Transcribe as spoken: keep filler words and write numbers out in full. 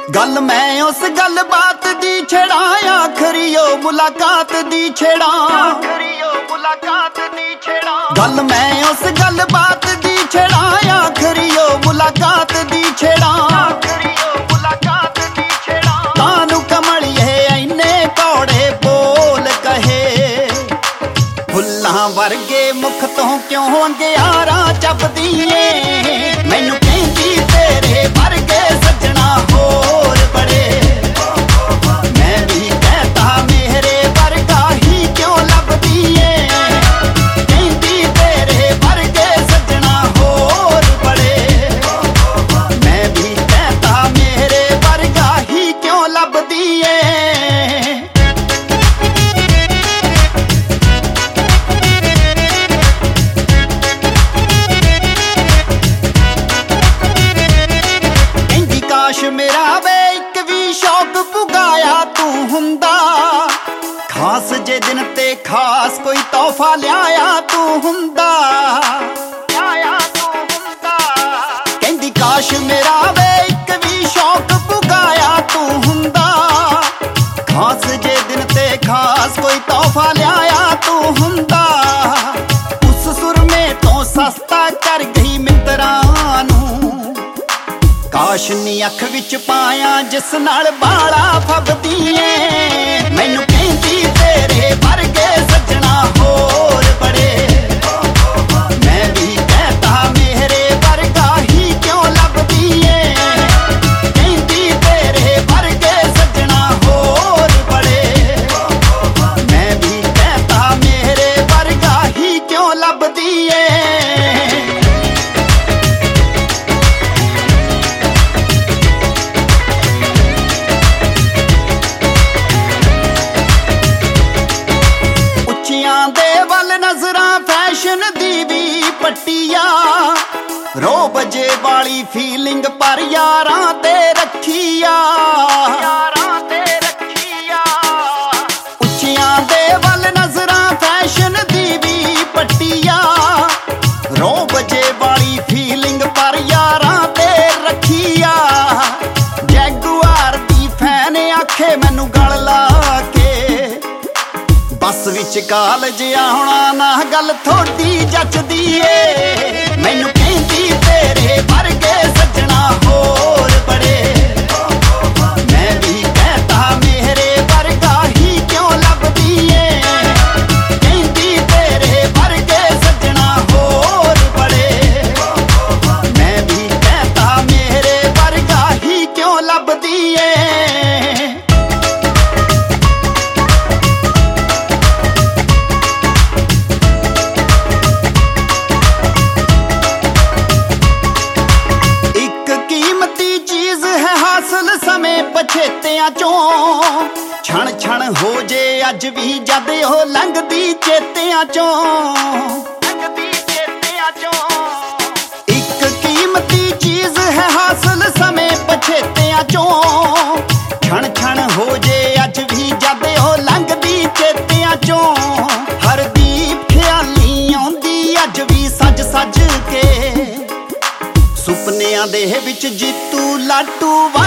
गल मैं उस गल बात दी छेड़ा आखरी ओ मुलाकात दी छेड़ा गल मैं उस गल बात दी छेड़ा आखरी ओ मुलाकात दी छेड़ा कानू कमलिए इन्ने कौड़े बोल कहे फुल्लां वर्गे मुख तो क्यों अंगियारा चपदी ए मैनू कहंदी तेरे वर्गे सजना होर बड़े मैं भी कहता मेरे वर्गा ही क्यों लभदी ए कहंदी तेरे वर्गे सजना होर बड़े मैं भी कहता मेरे वर्गा ही क्यों लभदी ए मेरा वे एक भी शौक पुगाया तू हुंदा खास जे दिन ते खास कोई तोहफा लियाया तू हुंदा कहंदी काश मेरा वे एक भी शौक पुगाया तू हुंदा खास जे दिन ते खास कोई तोहफा लियाया तू हुंदा उस सुर में तो सस्ता कर गई मित्रा नू काश नी अख विच पाया जिस नाल बाला फबदी ए मैनू कहंदी तेरे वर्गे सजना होर बड़े मैं भी कहता मेरे वर्गा ही क्यों लभदी ए कहंदी तेरे वर्गे सजना होर बड़े मैं भी कहता मेरे वर्गा ही क्यों लभदी ए दे वल नजरा फैशन दी भी पट्टिया रो बजे वाली फीलिंग पर यारां ते रखिया उच्चियां दे वल नजरा फैशन दी भी पट्टिया रो बजे वाली फीलिंग पर यारां ते रखिया जैगुआर दी फैन आखे मैनू गल ला के बस विच कालज आउणा ना गल थोड़ी जचदी ए मैनू कहंदी तेरे वर्गे सजना होर बड़े मैं भी कहता मेरे वर्गा ही क्यों लभदी ए कहंदी तेरे वर्गे सजना होर बड़े मैं भी कहता मेरे वर्गा ही क्यों लभदी ए पछेतियां चों छण छण हो जे अज भी जद हो लंघदी चेतियां चों एक कीमती चीज है हासिल समय पछेतियां चों छण छण हो जे अज भी जद हो लंघदी चेतियां चों हर दीप ख्याली आउंदी अज भी सज सज के सुपनियां दे विच जीतू लाटू